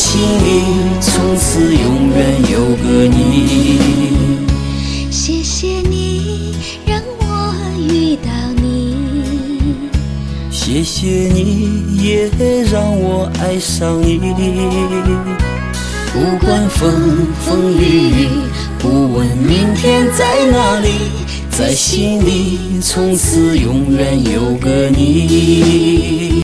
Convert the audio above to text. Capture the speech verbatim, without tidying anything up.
心里从此永远有个你。 谢谢你让我遇到你， 谢谢你也让我爱上你。不管风风雨雨，不问明天在哪里，在心里从此永远有个你。